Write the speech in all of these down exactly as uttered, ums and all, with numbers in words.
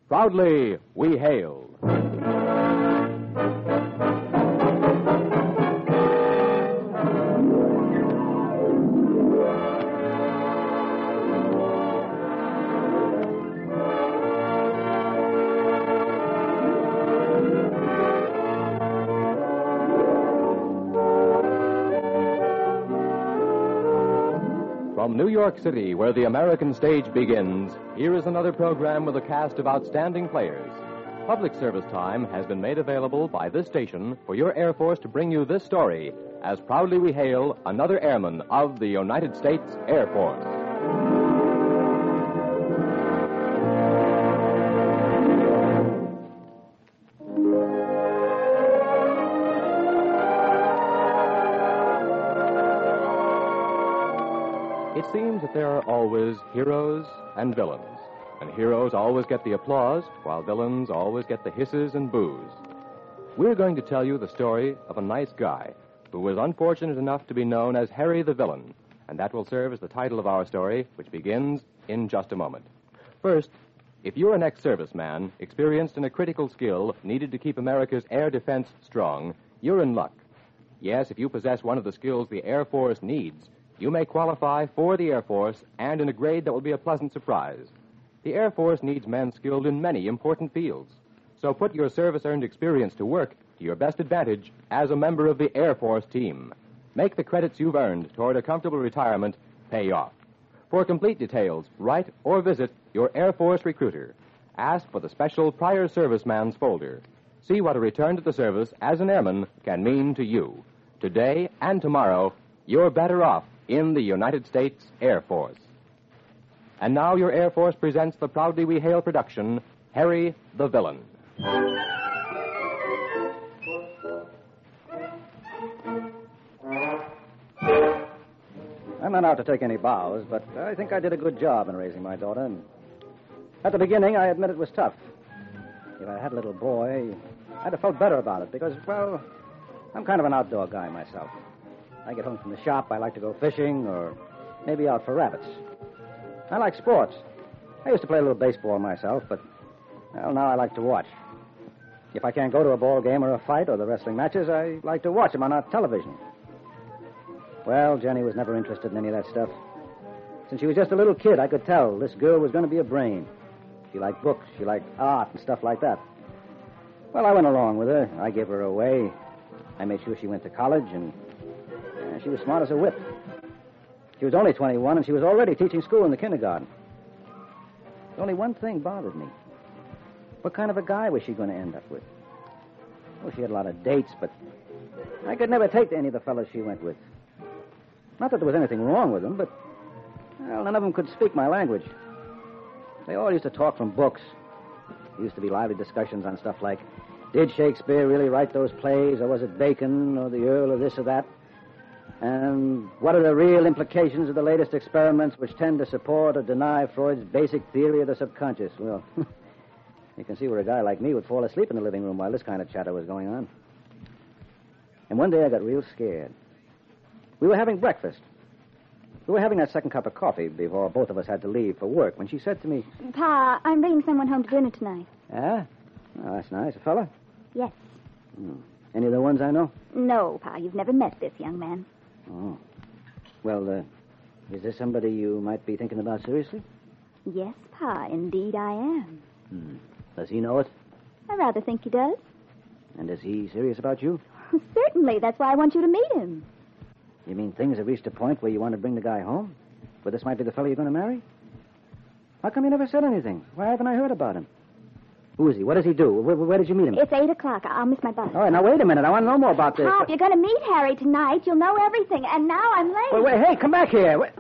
Proudly we hail. From New York City, where the American stage begins, here is another program with a cast of outstanding players. Public service time has been made available by this station for your Air Force to bring you this story, as proudly we hail another airman of the United States Air Force. It seems that there are always heroes and villains, and heroes always get the applause, while villains always get the hisses and boos. We're going to tell you the story of a nice guy who was unfortunate enough to be known as Harry the Villain, and that will serve as the title of our story, which begins in just a moment. First, if you're an ex-serviceman experienced in a critical skill needed to keep America's air defense strong, you're in luck. Yes, if you possess one of the skills the Air Force needs, you may qualify for the Air Force, and in a grade that will be a pleasant surprise. The Air Force needs men skilled in many important fields. So put your service-earned experience to work to your best advantage as a member of the Air Force team. Make the credits you've earned toward a comfortable retirement pay off. For complete details, write or visit your Air Force recruiter. Ask for the special prior serviceman's folder. See what a return to the service as an airman can mean to you. Today and tomorrow, you're better off in the United States Air Force. And now your Air Force presents the Proudly We Hail production, Harry the Villain. I'm not out to take any bows, but I think I did a good job in raising my daughter. And at the beginning, I admit it was tough. If I had a little boy, I'd have felt better about it because, well, I'm kind of an outdoor guy myself. I get home from the shop, I like to go fishing or maybe out for rabbits. I like sports. I used to play a little baseball myself, but, well, now I like to watch. If I can't go to a ball game or a fight or the wrestling matches, I like to watch them on our television. Well, Jenny was never interested in any of that stuff. Since she was just a little kid, I could tell this girl was going to be a brain. She liked books, she liked art and stuff like that. Well, I went along with her. I gave her away. I made sure she went to college, and uh, she was smart as a whip. She was only twenty-one, and she was already teaching school in the kindergarten. Only one thing bothered me. What kind of a guy was she going to end up with? Well, she had a lot of dates, but I could never take to any of the fellows she went with. Not that there was anything wrong with them, but, well, none of them could speak my language. They all used to talk from books. There used to be lively discussions on stuff like, did Shakespeare really write those plays, or was it Bacon, or the Earl, or this or that? And what are the real implications of the latest experiments which tend to support or deny Freud's basic theory of the subconscious? Well, you can see where a guy like me would fall asleep in the living room while this kind of chatter was going on. And one day I got real scared. We were having breakfast. We were having that second cup of coffee before both of us had to leave for work when she said to me, Pa, I'm bringing someone home to dinner tonight. Ah? Oh, that's nice. A fella? Yes. Hmm. Any of the ones I know? No, Pa, you've never met this young man. Oh. Well, uh, is this somebody you might be thinking about seriously? Yes, Pa, indeed I am. Hmm. Does he know it? I rather think he does. And is he serious about you? Certainly. That's why I want you to meet him. You mean things have reached a point where you want to bring the guy home? Where this might be the fellow you're going to marry? How come you never said anything? Why haven't I heard about him? Who is he? What does he do? Where, where did you meet him? It's eight o'clock. I'll miss my bus. All right, now wait a minute. I want to know more about this. Pop, you're going to meet Harry tonight. You'll know everything. And now I'm late. Wait, wait, hey, come back here. Wait.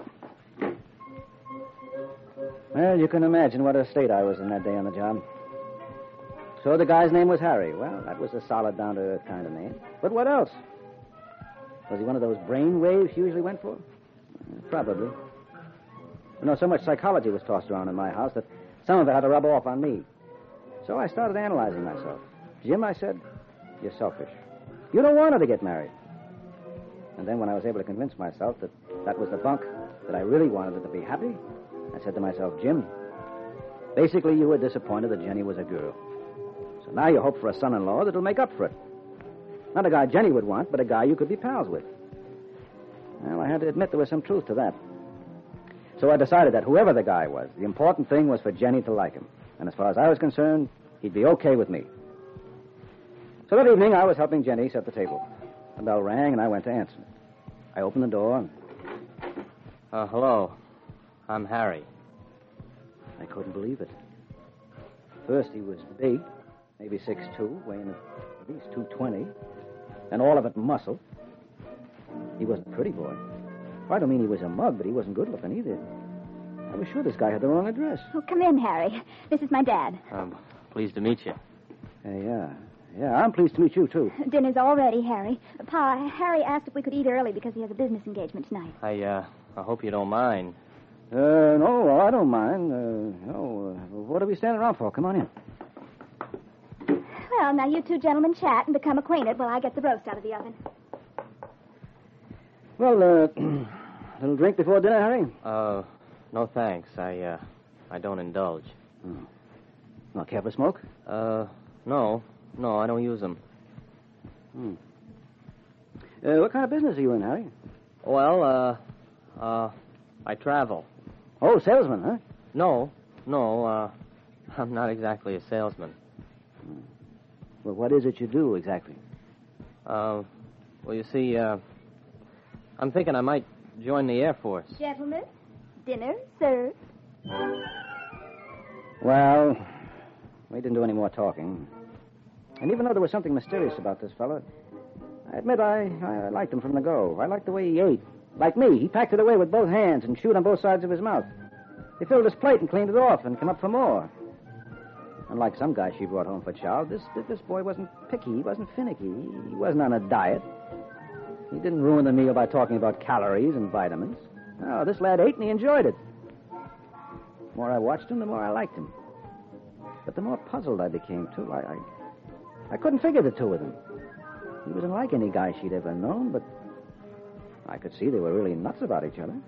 Well, you can imagine what a state I was in that day on the job. So the guy's name was Harry. Well, that was a solid, down-to-earth kind of name. But what else? Was he one of those brain waves you usually went for? Probably. You know, so much psychology was tossed around in my house that some of it had to rub off on me. So I started analyzing myself. Jim, I said, you're selfish. You don't want her to get married. And then when I was able to convince myself that that was the bunk, that I really wanted her to be happy, I said to myself, Jim, Basically, you were disappointed that Jenny was a girl. So now you hope for a son-in-law that'll make up for it. Not a guy Jenny would want, but a guy you could be pals with. Well, I had to admit there was some truth to that. So I decided that whoever the guy was, the important thing was for Jenny to like him. And as far as I was concerned, he'd be okay with me. So that evening, I was helping Jenny set the table. The bell rang, and I went to answer it. I opened the door. And... Uh, hello. I'm Harry. I couldn't believe it. First, he was big, maybe six foot two, weighing at least two twenty, and all of it muscle. He wasn't a pretty boy. I don't mean he was a mug, but he wasn't good-looking either. I was sure this guy had the wrong address. Oh, come in, Harry. This is my dad. I'm pleased to meet you. Uh, yeah. Yeah, I'm pleased to meet you, too. Dinner's all ready, Harry. Pa, Harry asked if we could eat early because he has a business engagement tonight. I, uh, I hope you don't mind. Uh, no, I don't mind. Uh, no, uh, what are we standing around for? Come on in. Well, now you two gentlemen chat and become acquainted while I get the roast out of the oven. Well, uh, a little drink before dinner, Harry? Uh, no thanks. I, uh, I don't indulge. Hmm. Not care for smoke? Uh, no. No, I don't use them. Hmm. Uh, what kind of business are you in, Harry? Well, uh, uh, I travel. Oh, salesman, huh? No, no, uh, I'm not exactly a salesman. Hmm. Well, what is it you do exactly? Uh, well, you see, uh, I'm thinking I might join the Air Force. Gentlemen, dinner served. Well, we didn't do any more talking. And even though there was something mysterious about this fellow, I admit I, I liked him from the go. I liked the way he ate. Like me, he packed it away with both hands and chewed on both sides of his mouth. He filled his plate and cleaned it off and came up for more. Unlike some guy she brought home for chow, this, this boy wasn't picky. He wasn't finicky. He wasn't on a diet. He didn't ruin the meal by talking about calories and vitamins. No, this lad ate and he enjoyed it. The more I watched him, the more I liked him. But the more puzzled I became, too. I, I, I couldn't figure the two of them. He wasn't like any guy she'd ever known, but I could see they were really nuts about each other.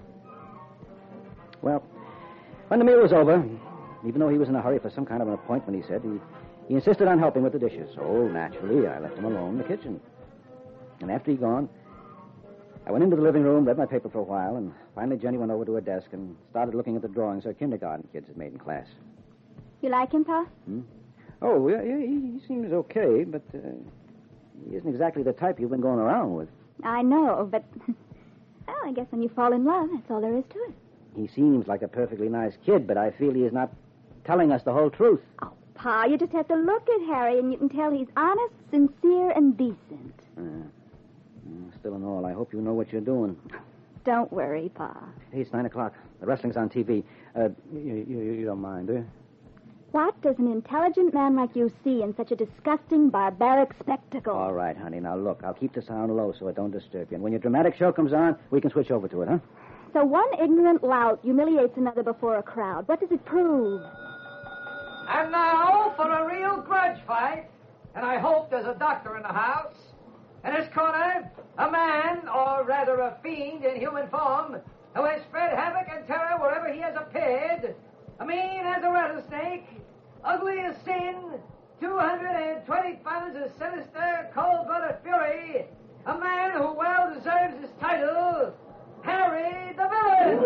Well, when the meal was over, even though he was in a hurry for some kind of an appointment, he said, he, he insisted on helping with the dishes. So, naturally, I left him alone in the kitchen. And after he'd gone, I went into the living room, read my paper for a while, and finally Jenny went over to her desk and started looking at the drawings her kindergarten kids had made in class. You like him, Pa? Hmm? Oh, yeah, he, he seems okay, but uh, he isn't exactly the type you've been going around with. I know, but, well, I guess when you fall in love, that's all there is to it. He seems like a perfectly nice kid, but I feel he is not telling us the whole truth. Oh, Pa, you just have to look at Harry, and you can tell he's honest, sincere, and decent. Uh, still in all, I hope you know what you're doing. Don't worry, Pa. Hey, it's nine o'clock. The wrestling's on T V. Uh, you, you, you don't mind, do you? What does an intelligent man like you see in such a disgusting, barbaric spectacle? All right, honey. Now, look, I'll keep the sound low so it don't disturb you. And when your dramatic show comes on, we can switch over to it, huh? So one ignorant lout humiliates another before a crowd. What does it prove? And now for a real grudge fight. And I hope there's a doctor in the house. In his corner, a man, or rather a fiend in human form, who has spread havoc and terror wherever he has appeared. Mean as a rattlesnake, ugly as sin, two hundred twenty pounds of sinister, cold-blooded fury, a man who well deserves his title, Harry the Villain.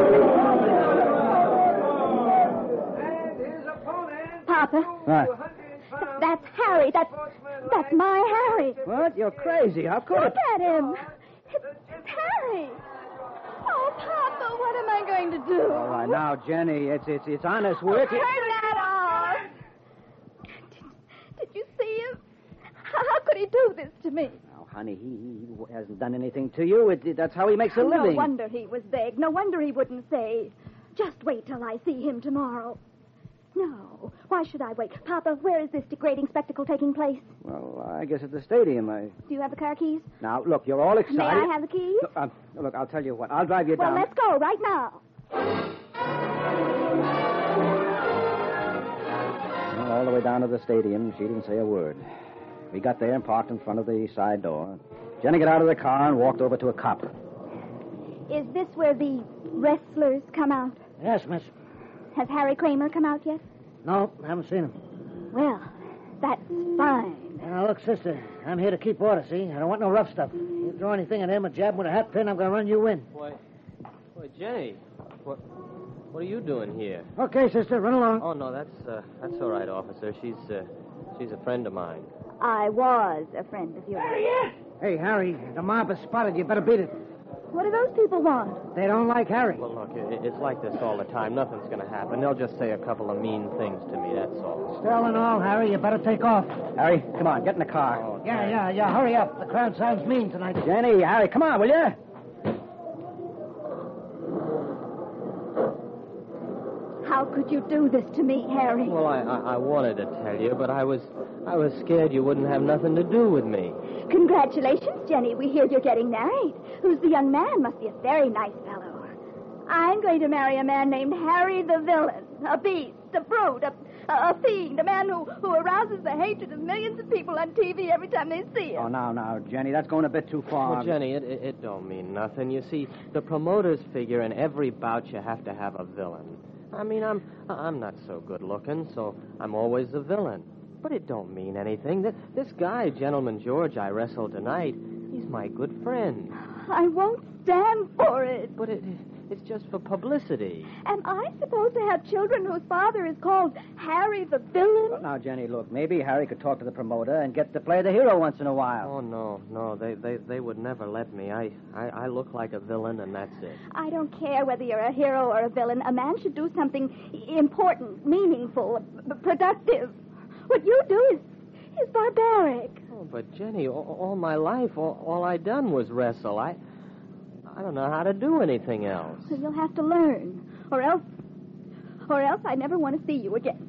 And his opponent... Papa. Right. That's Harry. That's, that's my Harry. What? You're crazy. How could Look it? at him. It's, it's Harry. Oh, Papa, what am I going to do? All right, now, Jenny, it's it's it's honest work. Turn that off. Did, did you see him? How could he do this to me? Now, honey, he, he hasn't done anything to you. It, it, that's how he makes a No living. wonder he was vague. No wonder he wouldn't say. Just wait till I see him tomorrow. No. Why should I wait? Papa, where is this degrading spectacle taking place? Well, I guess at the stadium. I... Do you have the car keys? Now, look, you're all excited. May I have the keys? Look, uh, look, I'll tell you what. I'll drive you Well, down. let's go right now. Well, all the way down to the stadium, she didn't say a word. We got there and parked in front of the side door. Jenny got out of the car and walked over to a cop. Is this where the wrestlers come out? Yes, miss. Has Harry Kramer come out yet? No, haven't seen him. Well, that's fine. Now, look, sister, I'm here to keep order, see? I don't want no rough stuff. You throw anything at him or jab him with a hat pin, I'm going to run you in. Why, why, Jenny, what, what are you doing here? Okay, sister, run along. Oh, no, that's, uh, that's all right, officer. She's, uh, she's a friend of mine. I was a friend of yours. There he is! Hey, Harry, the mob has spotted you. Better beat it. What do those people want? They don't like Harry. Well, look, it, it's like this all the time. Nothing's going to happen. They'll just say a couple of mean things to me, that's all. Still and all, Harry, you better take off. Harry, come on, get in the car. Oh, Yeah, yeah, yeah, hurry up. The crowd sounds mean tonight. Jenny, Harry, come on, will you? How could you do this to me, Harry? Well, I, I, I wanted to tell you, but I was I was scared you wouldn't have nothing to do with me. Congratulations, Jenny. We hear you're getting married. Who's the young man? Must be a very nice fellow. I'm going to marry a man named Harry the Villain. A beast, a brute, a, a, a fiend, a man who, who arouses the hatred of millions of people on T V every time they see him. Oh, now, now, Jenny, that's going a bit too far. Well, Jenny, it, it, it don't mean nothing. You see, the promoters figure in every bout you have to have a villain. I mean, I'm I'm not so good looking, so I'm always the villain. But it don't mean anything. This, this guy, Gentleman George, I wrestled tonight, he's my good friend. I won't stand for it. But it it's just for publicity. Am I supposed to have children whose father is called Harry the Villain? Well, now, Jenny, look, maybe Harry could talk to the promoter and get to play the hero once in a while. Oh, no, no, they they, they would never let me. I, I, I look like a villain, and that's it. I don't care whether you're a hero or a villain. A man should do something important, meaningful, p- productive. What you do is is barbaric. Oh, but, Jenny, all, all my life, all, all I done was wrestle. I... I don't know how to do anything else. So you'll have to learn, or else, or else I never want to see you again.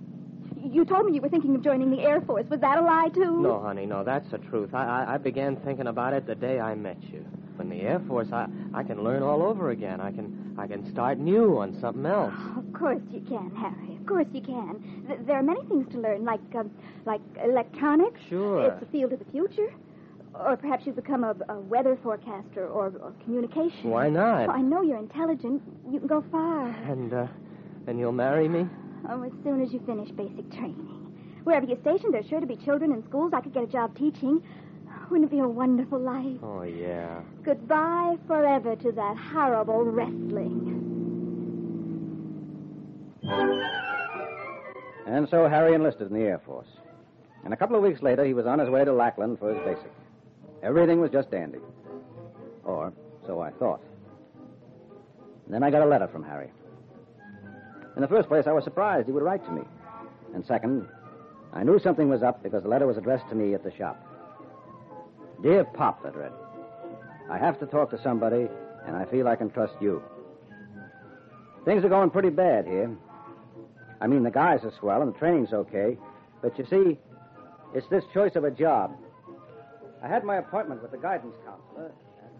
You told me you were thinking of joining the Air Force. Was that a lie, too? No, honey, no, that's the truth. I, I, I began thinking about it the day I met you. In the Air Force, I, I can learn all over again. I can I can start new on something else. Oh, of course you can, Harry. Of course you can. Th- there are many things to learn, like um, like electronics. Sure. It's the field of the future. Or perhaps you become a, a weather forecaster or, or communication. Why not? Oh, I know you're intelligent. You can go far. And, uh, and you'll marry me? Oh, as soon as you finish basic training. Wherever you're stationed, there's sure to be children in schools. I could get a job teaching. Wouldn't it be a wonderful life? Oh, yeah. Goodbye forever to that horrible wrestling. And so Harry enlisted in the Air Force. And a couple of weeks later, he was on his way to Lackland for his basic. Everything was just dandy. Or so I thought. And then I got a letter from Harry. In the first place, I was surprised he would write to me. And second, I knew something was up because the letter was addressed to me at the shop. Dear Pop, it read. I have to talk to somebody, and I feel I can trust you. Things are going pretty bad here. I mean, the guys are swell and the training's okay. But you see, it's this choice of a job. I had my appointment with the guidance counselor.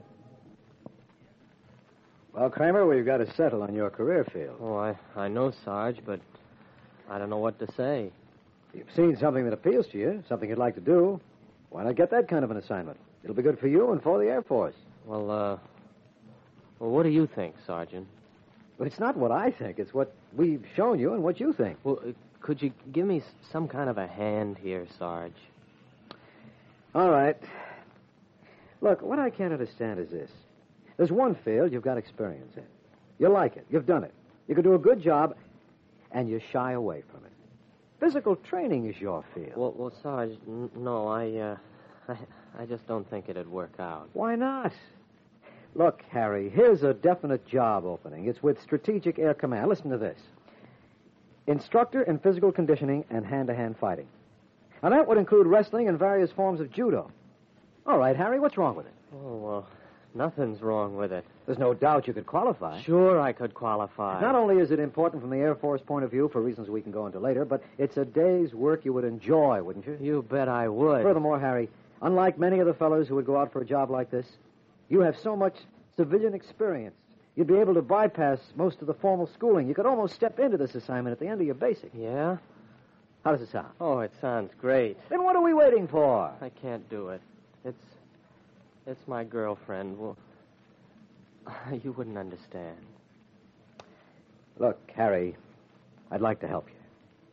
Well, Kramer, we've got to settle on your career field. Oh, I, I know, Sarge, but I don't know what to say. You've seen something that appeals to you, something you'd like to do. Why not get that kind of an assignment? It'll be good for you and for the Air Force. Well, uh... Well, what do you think, Sergeant? But it's not what I think. It's what we've shown you and what you think. Well, uh, could you give me s- some kind of a hand here, Sarge? All right. Look, what I can't understand is this. There's one field you've got experience in. You like it. You've done it. You can do a good job, and you shy away from it. Physical training is your field. Well, well, Sarge, n- no, I, uh... I, I just don't think it'd work out. Why not? Look, Harry, here's a definite job opening. It's with Strategic Air Command. Listen to this. Instructor in physical conditioning and hand-to-hand fighting. Now, that would include wrestling and various forms of judo. All right, Harry, what's wrong with it? Oh, well, nothing's wrong with it. There's no doubt you could qualify. Sure, I could qualify. Not only is it important from the Air Force point of view, for reasons we can go into later, but it's a day's work you would enjoy, wouldn't you? You bet I would. Furthermore, Harry, unlike many of the fellows who would go out for a job like this, you have so much civilian experience. You'd be able to bypass most of the formal schooling. You could almost step into this assignment at the end of your basic. Yeah? How does it sound? Oh, it sounds great. Then what are we waiting for? I can't do it. It's... It's my girlfriend. Well, you wouldn't understand. Look, Harry, I'd like to help you.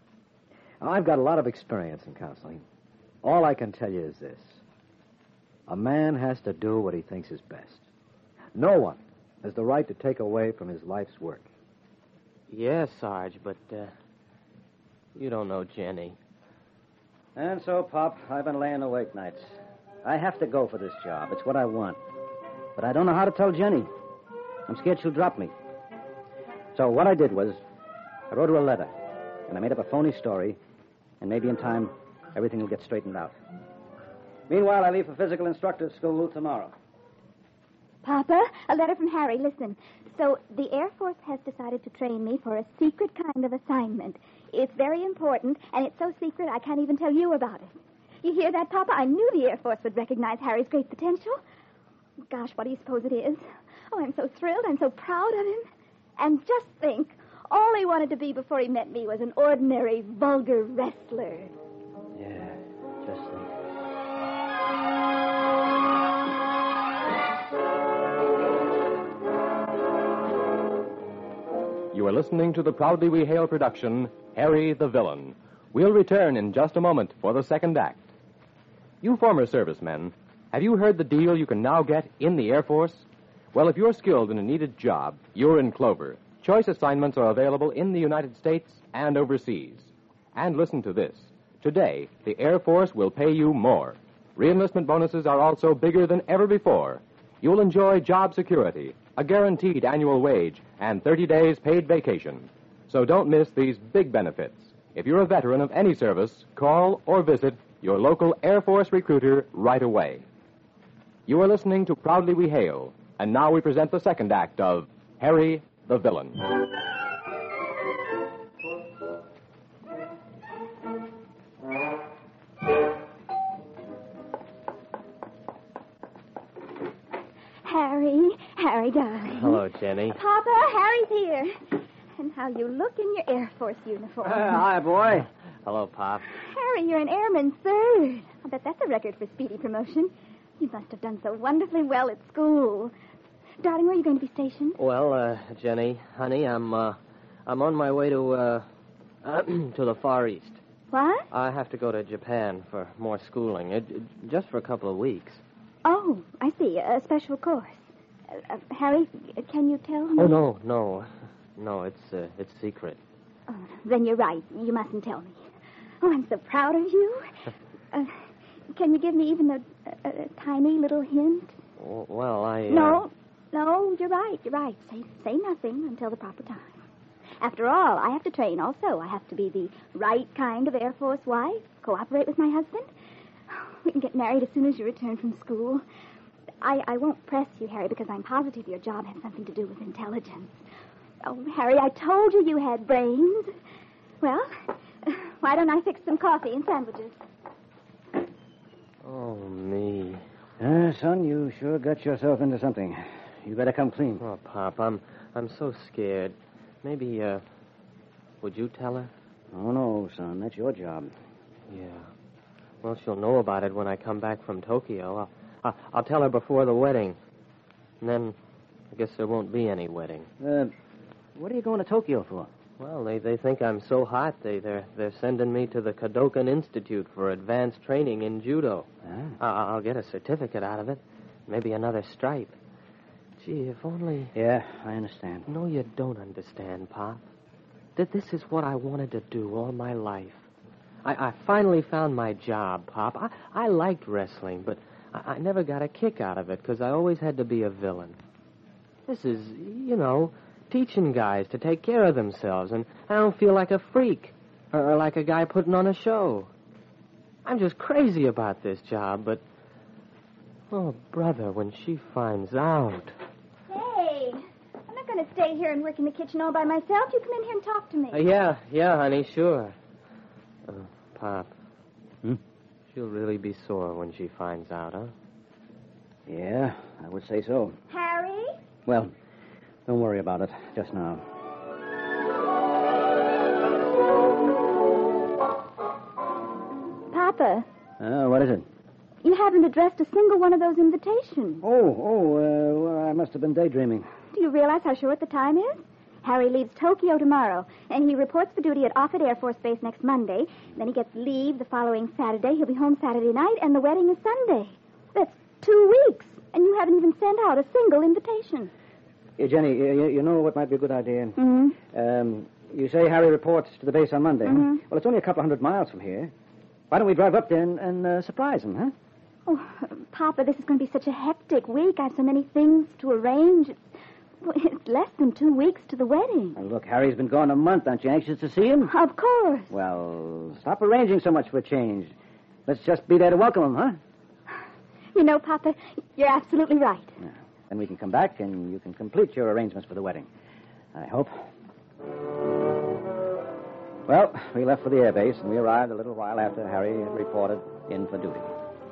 I've got a lot of experience in counseling. All I can tell you is this. A man has to do what he thinks is best. No one has the right to take away from his life's work. Yes, Sarge, but, uh, you don't know Jenny. And so, Pop, I've been laying awake nights. I have to go for this job. It's what I want. But I don't know how to tell Jenny. I'm scared she'll drop me. So what I did was, I wrote her a letter, and I made up a phony story, and maybe in time, everything will get straightened out. Meanwhile, I leave for physical instructor school tomorrow. Papa, a letter from Harry. Listen. So the Air Force has decided to train me for a secret kind of assignment. It's very important, and it's so secret I can't even tell you about it. You hear that, Papa? I knew the Air Force would recognize Harry's great potential. Gosh, what do you suppose it is? Oh, I'm so thrilled. I'm so proud of him. And just think, all he wanted to be before he met me was an ordinary, vulgar wrestler. Yeah, just think. You are listening to the Proudly We Hail production, Harry the Villain. We'll return in just a moment for the second act. You former servicemen, have you heard the deal you can now get in the Air Force? Well, if you're skilled in a needed job, you're in clover. Choice assignments are available in the United States and overseas. And listen to this. Today, the Air Force will pay you more. Reenlistment bonuses are also bigger than ever before. You'll enjoy job security, a guaranteed annual wage, and thirty days paid vacation. So don't miss these big benefits. If you're a veteran of any service, call or visit your local Air Force recruiter right away. You are listening to Proudly We Hail, and now we present the second act of Harry the Villain. Harry, Harry, darling. Hello, Jenny. Papa, Harry's here. And how you look in your Air Force uniform. Uh, hi, boy. Hello, Pop. Harry, you're an airman third. I bet that's a record for speedy promotion. You must have done so wonderfully well at school. Darling, where are you going to be stationed? Well, uh, Jenny, honey, I'm, uh, I'm on my way to, uh, to the Far East. What? I have to go to Japan for more schooling, it, it, just for a couple of weeks. Oh, I see. A special course. Uh, uh, Harry, can you tell me? Oh, no, no. No, it's, uh, it's secret. Oh, then you're right. You mustn't tell me. Oh, I'm so proud of you. uh, can you give me even a, a, a tiny little hint? Well, I... Uh... No, no, you're right, you're right. Say, say nothing until the proper time. After all, I have to train also. I have to be the right kind of Air Force wife, cooperate with my husband. We can get married as soon as you return from school. I, I won't press you, Harry, because I'm positive your job has something to do with intelligence. Oh, Harry, I told you you had brains. Well, why don't I fix some coffee and sandwiches? Oh, me. Uh, son, you sure got yourself into something. You better come clean. Oh, Pop, I'm, I'm so scared. Maybe, uh, would you tell her? Oh, no, son, that's your job. Yeah. Well, she'll know about it when I come back from Tokyo. I'll, I'll, I'll tell her before the wedding. And then I guess there won't be any wedding. Uh, what are you going to Tokyo for? Well, they, they think I'm so hot, they, they're, they're sending me to the Kodokan Institute for advanced training in judo. Ah. I, I'll get a certificate out of it. Maybe another stripe. Gee, if only... Yeah, I understand. No, you don't understand, Pop. That this is what I wanted to do all my life. I, I finally found my job, Pop. I, I liked wrestling, but I, I never got a kick out of it because I always had to be a villain. This is, you know, teaching guys to take care of themselves, and I don't feel like a freak or, or like a guy putting on a show. I'm just crazy about this job, but... Oh, brother, when she finds out... Hey, I'm not going to stay here and work in the kitchen all by myself. You come in here and talk to me. Uh, yeah, yeah, honey, sure. Uh, Pop. Hmm? She'll really be sore when she finds out, huh? Yeah, I would say so. Harry? Well, don't worry about it just now. Papa, Uh, what is it? you haven't addressed a single one of those invitations. Oh, oh, uh, well, I must have been daydreaming. Do you realize how short the time is? Harry leaves Tokyo tomorrow, and he reports for duty at Offutt Air Force Base next Monday. Then he gets leave the following Saturday. He'll be home Saturday night, and the wedding is Sunday. That's two weeks, and you haven't even sent out a single invitation. Hey, Jenny, you, you know what might be a good idea? Mm-hmm. Um, you say Harry reports to the base on Monday. Mm-hmm. Huh? Well, it's only a couple hundred miles from here. Why don't we drive up there and, and uh, surprise him, huh? Oh, Papa, this is going to be such a hectic week. I have so many things to arrange. It's, well, it's less than two weeks to the wedding. Well, look, Harry's been gone a month. Aren't you anxious to see him? Of course. Well, stop arranging so much for a change. Let's just be there to welcome him, huh? You know, Papa, you're absolutely right. Yeah. Then we can come back and you can complete your arrangements for the wedding. I hope. Well, we left for the airbase, and we arrived a little while after Harry had reported in for duty.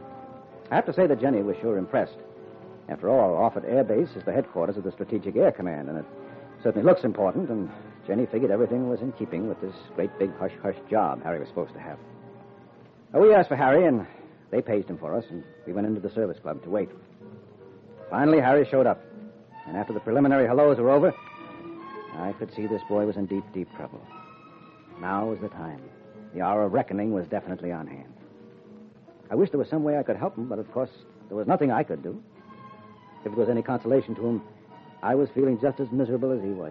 I have to say that Jenny was sure impressed. After all, Offutt Air Base is the headquarters of the Strategic Air Command, and it certainly looks important, and Jenny figured everything was in keeping with this great big hush-hush job Harry was supposed to have. Well, we asked for Harry, and they paged him for us, and we went into the service club to wait. Finally, Harry showed up, and after the preliminary hellos were over, I could see this boy was in deep, deep trouble. Now was the time. The hour of reckoning was definitely on hand. I wish there was some way I could help him, but of course, there was nothing I could do. If it was any consolation to him, I was feeling just as miserable as he was.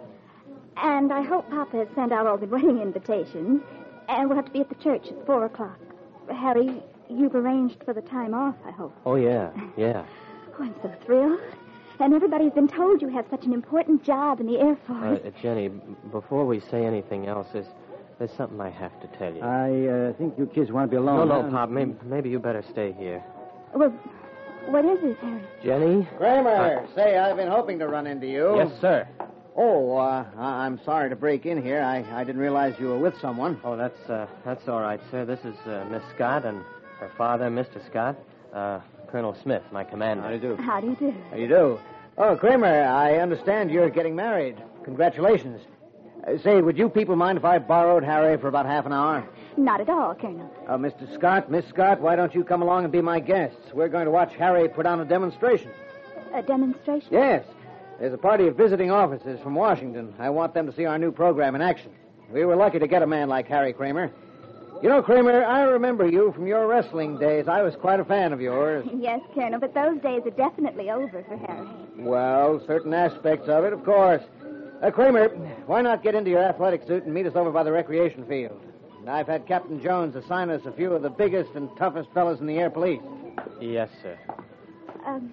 And I hope Papa has sent out all the wedding invitations, and we'll have to be at the church at four o'clock. Harry, you've arranged for the time off, I hope. Oh, yeah, yeah. Oh, I'm so thrilled. And everybody's been told you have such an important job in the Air Force. Uh, Jenny, before we say anything else, there's, there's something I have to tell you. I uh, think you kids want to be no, alone. no, huh? Pop, maybe, maybe you better stay here. Well, what is it, Harry? Jenny? Kramer, uh, say, I've been hoping to run into you. Yes, sir. Oh, uh, I- I'm sorry to break in here. I, I didn't realize you were with someone. Oh, that's uh, that's all right, sir. This is uh, Miss Scott and her father, Mister Scott, uh, Colonel Smith, my commander. How do you do? How do you do? How you do? Oh, Kramer, I understand you're getting married. Congratulations. Uh, say, would you people mind if I borrowed Harry for about half an hour? Not at all, Colonel. Uh, Mister Scott, Miss Scott, why don't you come along and be my guests? We're going to watch Harry put on a demonstration. A demonstration? Yes. There's a party of visiting officers from Washington. I want them to see our new program in action. We were lucky to get a man like Harry Kramer. You know, Kramer, I remember you from your wrestling days. I was quite a fan of yours. Yes, Colonel, but those days are definitely over for Harry. Well, certain aspects of it, of course. Uh, Kramer, why not get into your athletic suit and meet us over by the recreation field? I've had Captain Jones assign us a few of the biggest and toughest fellows in the air police. Yes, sir. Um,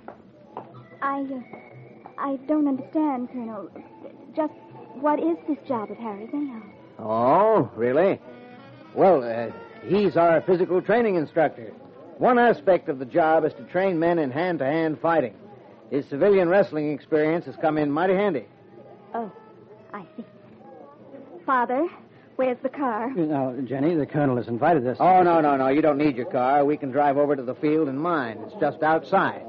I, uh, I don't understand, Colonel. Just what is this job at Harry's, anyhow? Oh, really? Well, uh, he's our physical training instructor. One aspect of the job is to train men in hand-to-hand fighting. His civilian wrestling experience has come in mighty handy. Oh, I see. Father, where's the car? Now, Jenny, the colonel has invited us. Oh, no, no, no. You don't need your car. We can drive over to the field in mine. It's just outside.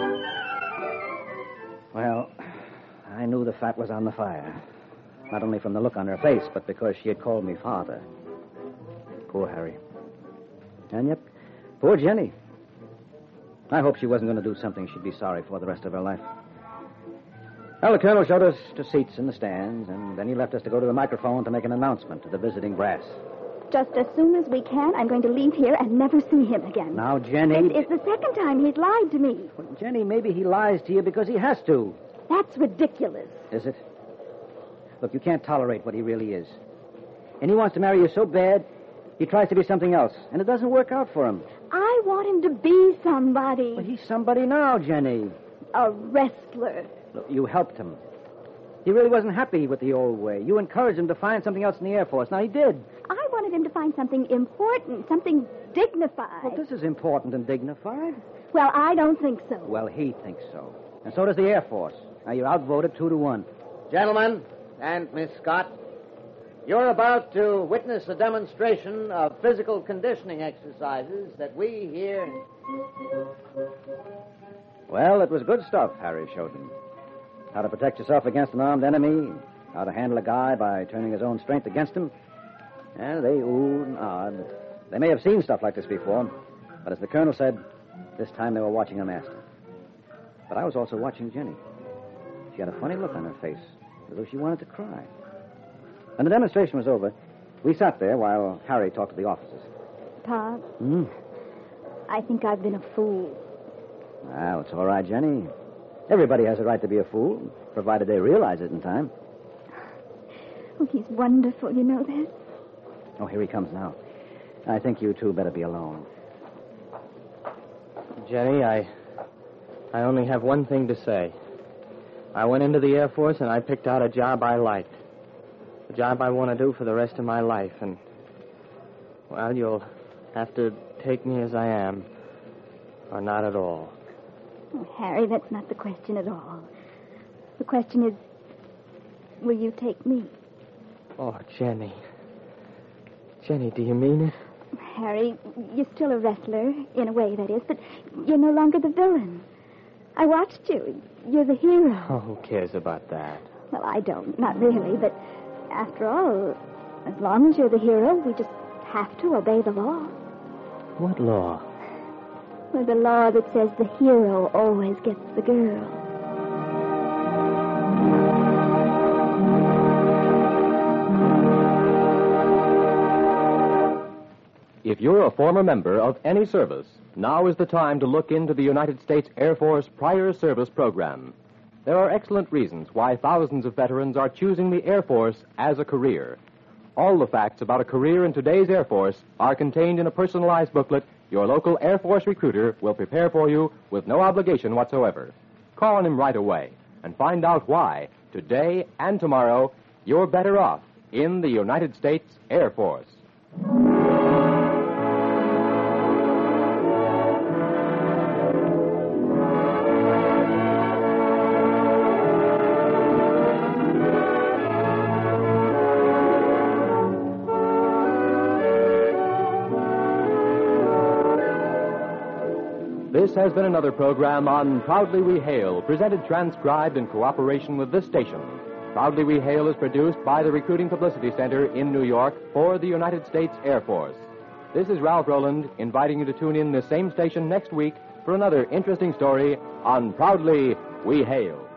Well, I knew the fat was on the fire. Not only from the look on her face, but because she had called me father. Poor Harry. And yet, poor Jenny. I hope she wasn't going to do something she'd be sorry for the rest of her life. Well, the colonel showed us to seats in the stands, and then he left us to go to the microphone to make an announcement to the visiting brass. Just as soon as we can, I'm going to leave here and never see him again. Now, Jenny... It, it's the second time he's lied to me. Well, Jenny, maybe he lies to you because he has to. That's ridiculous. Is it? Look, you can't tolerate what he really is. And he wants to marry you so bad, he tries to be something else, and it doesn't work out for him. I want him to be somebody. But he's somebody now, Jenny. A wrestler. Look, you helped him. He really wasn't happy with the old way. You encouraged him to find something else in the Air Force. Now, he did. I wanted him to find something important, something dignified. Well, this is important and dignified. Well, I don't think so. Well, he thinks so. And so does the Air Force. Now, you're outvoted two to one. Gentlemen, and Miss Scott, you're about to witness a demonstration of physical conditioning exercises that we here... Well, it was good stuff Harry showed them. How to protect yourself against an armed enemy, how to handle a guy by turning his own strength against him. And they oohed and ahed. They may have seen stuff like this before, but as the colonel said, this time they were watching a master. But I was also watching Jenny. She had a funny look on her face, as though she wanted to cry. When the demonstration was over, we sat there while Harry talked to the officers. Pop, Hmm? I think I've been a fool. Well, it's all right, Jenny. Everybody has a right to be a fool, provided they realize it in time. Oh, he's wonderful, you know that? Oh, here he comes now. I think you two better be alone. Jenny, I. I only have one thing to say. I went into the Air Force and I picked out a job I liked. A job I want to do for the rest of my life, and. Well, you'll have to take me as I am, or not at all. Oh, Harry, that's not the question at all. The question is, will you take me? Oh, Jenny. Jenny, do you mean it? Harry, you're still a wrestler, in a way, that is, but you're no longer the villain. I watched you. You're the hero. Oh, who cares about that? Well, I don't. Not really, but after all, as long as you're the hero, we just have to obey the law. What law? Well, the law that says the hero always gets the girl. If you're a former member of any service, now is the time to look into the United States Air Force Prior Service Program. There are excellent reasons why thousands of veterans are choosing the Air Force as a career. All the facts about a career in today's Air Force are contained in a personalized booklet your local Air Force recruiter will prepare for you with no obligation whatsoever. Call on him right away and find out why, today and tomorrow, you're better off in the United States Air Force. This has been another program on Proudly We Hail, presented transcribed in cooperation with this station. Proudly We Hail is produced by the Recruiting Publicity Center in New York for the United States Air Force. This is Ralph Roland inviting you to tune in this same station next week for another interesting story on Proudly We Hail.